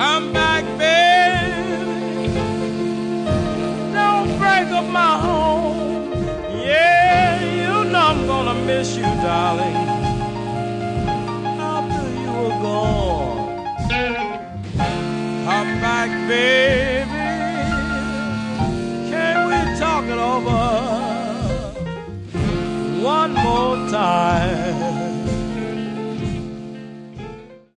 Come back, baby. Don't break up my home. Yeah, you know I'm gonna miss you, darling, after you are gone. Come back, baby. Can we talk it over one more time?